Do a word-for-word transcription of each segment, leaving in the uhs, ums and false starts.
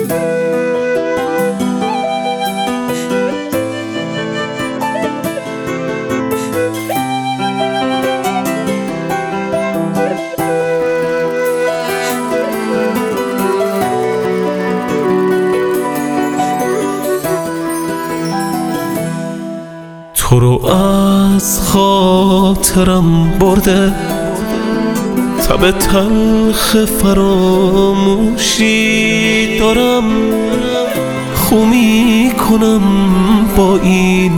تو رو از خاطرم برده تب تلخ فراموشی دارم، خو می کنم با این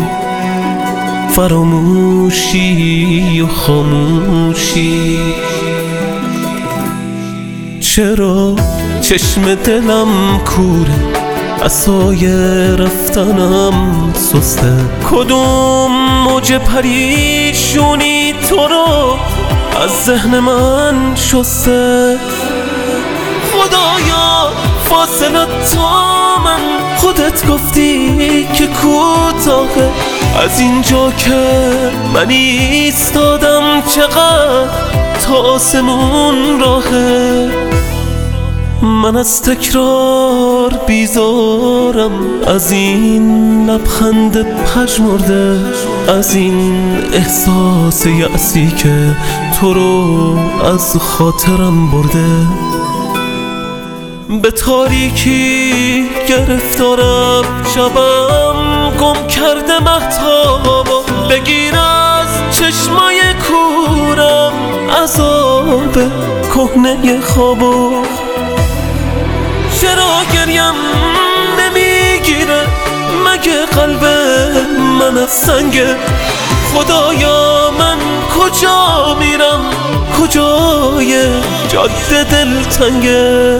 فراموشی و خاموشی. چرا چشم دلم کوره، عصای رفتنم سسته، کدوم موج پریشونی تو رو از ذهن من شسته. خدایا فاصلت تا من، خودت گفتی که کوتاهه، از اینجا که من ایستادم چقدر تا آسمون راهه. من از تکرار بیزارم، از این لبخند پژمرده، از این احساس یأسی که تو رو از خاطرم برده. به تاریکی گرفتارم، شبم گم کرده مهتابا، بگیر از چشمای کورم عذاب کهنه خوابا. چرا گریم نمیگیره، مگه قلب من از سنگه؟ خدایا من کجا میرم، کجای جاده دلتنگه؟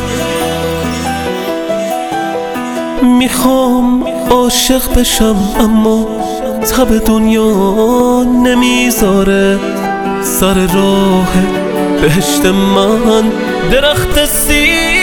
میخوام عاشق بشم اما تب دنیا نمیذاره، سر راه بهشت من درخت سیر